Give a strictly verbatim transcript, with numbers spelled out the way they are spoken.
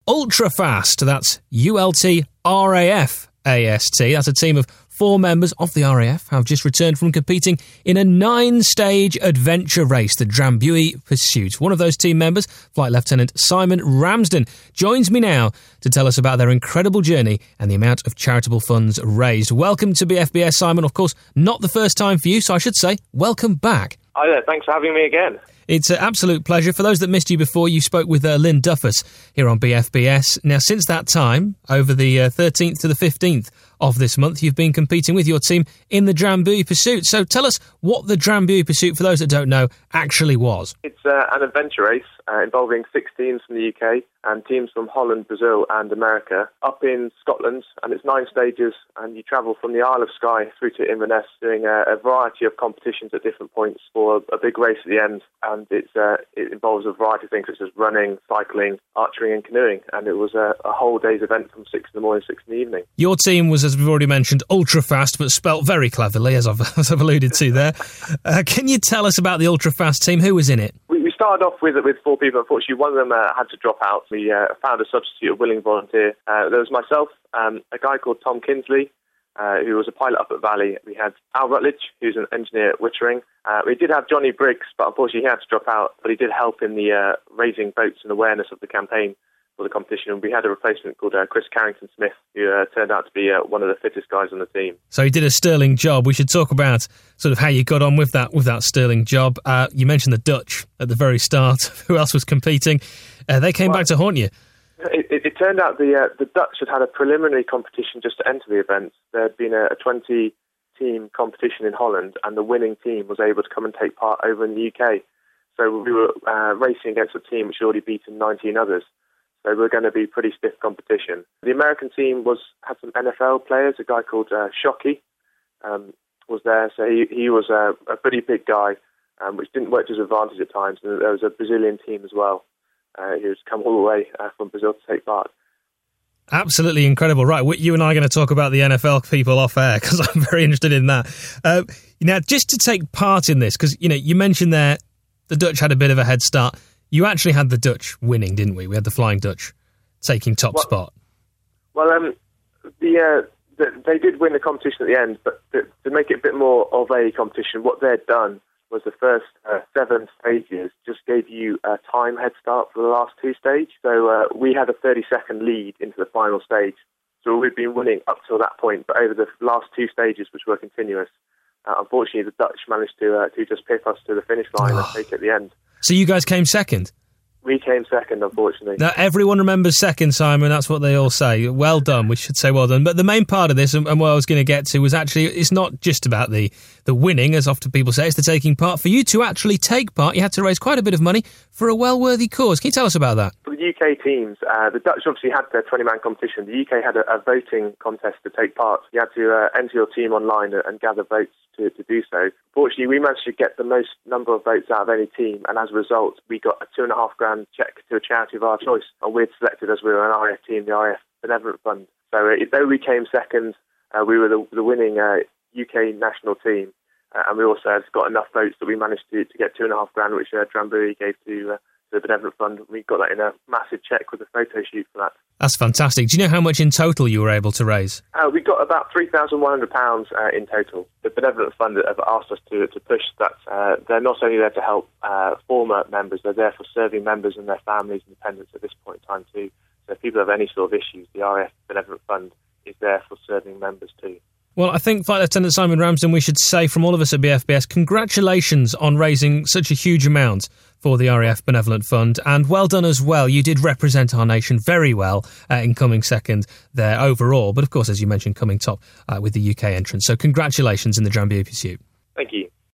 Ultra Fast. That's U L T R A F A S T. That's a team of four members of the R A F have just returned from competing in a nine-stage adventure race, the Drambuie Pursuit. One of those team members, Flight Lieutenant Simon Ramsden, joins me now to tell us about their incredible journey and the amount of charitable funds raised. Welcome to B F B S, Simon. Of course, not the first time for you, so I should say welcome back. Hi there, thanks for having me again. It's an absolute pleasure. For those that missed you before, you spoke with uh, Lynn Duffus here on B F B S. Now, since that time, over the uh, thirteenth to the fifteenth of this month, you've been competing with your team in the Drambuie Pursuit. So tell us what the Drambuie Pursuit, for those that don't know, actually was. It's uh, an adventure race uh, involving six teams from the U K and teams from Holland, Brazil and America up in Scotland, and it's nine stages, and you travel from the Isle of Skye through to Inverness, doing a, a variety of competitions at different points for a, a big race at the end. And it's uh, it involves a variety of things such as running, cycling, archery and canoeing, and it was a, a whole day's event from six in the morning, six in the evening. Your team was, as we've already mentioned, ultra fast, but spelt very cleverly, as I've, as I've alluded to there. Uh, can you tell us about the ultra fast team? Who was in it? We, we started off with with four people. Unfortunately, one of them uh, had to drop out. We uh, found a substitute, a willing volunteer. Uh, there was myself, um, a guy called Tom Kinsley, uh, who was a pilot up at Valley. We had Al Rutledge, who's an engineer at Wittering. Uh, we did have Johnny Briggs, but unfortunately he had to drop out. But he did help in the uh, raising votes and awareness of the campaign for the competition. And we had a replacement called uh, Chris Carrington-Smith, who uh, turned out to be uh, one of the fittest guys on the team. So he did a sterling job. We should talk about sort of how you got on with that with that sterling job. Uh, you mentioned the Dutch at the very start. Who else was competing? Uh, they came well, back to haunt you. It, it, it turned out the uh, the Dutch had had a preliminary competition just to enter the event. There had been a, a twenty-team competition in Holland, and the winning team was able to come and take part over in the U K. So we were uh, racing against a team which had already beaten nineteen others. So we're going to be pretty stiff competition. The American team was had some N F L players. A guy called uh, Shockey um, was there. So he, he was a, a pretty big guy, um, which didn't work to his advantage at times. And there was a Brazilian team as well. Uh, who's come all the way uh, from Brazil to take part. Absolutely incredible. Right, you and I are going to talk about the N F L people off air because I'm very interested in that. Uh, now, just to take part in this, because you know you mentioned there the Dutch had a bit of a head start. You actually had the Dutch winning, didn't we? We had the Flying Dutch taking top well, spot. Well, um, the, uh, the they did win the competition at the end, but to, to make it a bit more of a competition, what they'd done was the first uh, seven stages just gave you a time head start for the last two stages. So uh, we had a thirty-second lead into the final stage. So we'd been winning up till that point, but over the last two stages, which were continuous, uh, unfortunately the Dutch managed to uh, to just pip us to the finish line and take it at the end. So you guys came second? We came second, unfortunately. Now, everyone remembers second, Simon. That's what they all say. Well done. We should say well done. But the main part of this, and, and what I was going to get to, was actually, it's not just about the, the winning, as often people say, it's the taking part. For you to actually take part, you had to raise quite a bit of money for a well-worthy cause. Can you tell us about that? For the U K teams, uh, the Dutch obviously had their twenty-man competition. The U K had a, a voting contest to take part. You had to uh, enter your team online and gather votes to, to do so. Fortunately, we managed to get the most number of votes out of any team, and as a result, we got a two and a half grand check to a charity of our choice, and we'd selected as we were an R A F team, the R A F Benevolent Fund. So uh, though we came second, uh, we were the, the winning uh, U K national team, uh, and we also had got enough votes that we managed to, to get two and a half grand, which uh, Drambuie gave to, uh, to the Benevolent Fund. We got that in a massive check with a photo shoot for that. That's fantastic. Do you know how much in total you were able to raise? Uh, we got about three thousand one hundred pounds uh, in total. The Benevolent Fund have asked us to, to push that. Uh, they're not only there to help uh, former members, they're there for serving members and their families and dependents at this point in time too. So if people have any sort of issues, the R A F Benevolent Fund is there for serving members too. Well, I think Flight Lieutenant Simon Ramsden, we should say from all of us at B F B S, congratulations on raising such a huge amount for the R A F Benevolent Fund, and well done as well. You did represent our nation very well uh, in coming second there overall, but of course, as you mentioned, coming top uh, with the U K entrance. So congratulations in the Drambuie Pursuit. Thank you.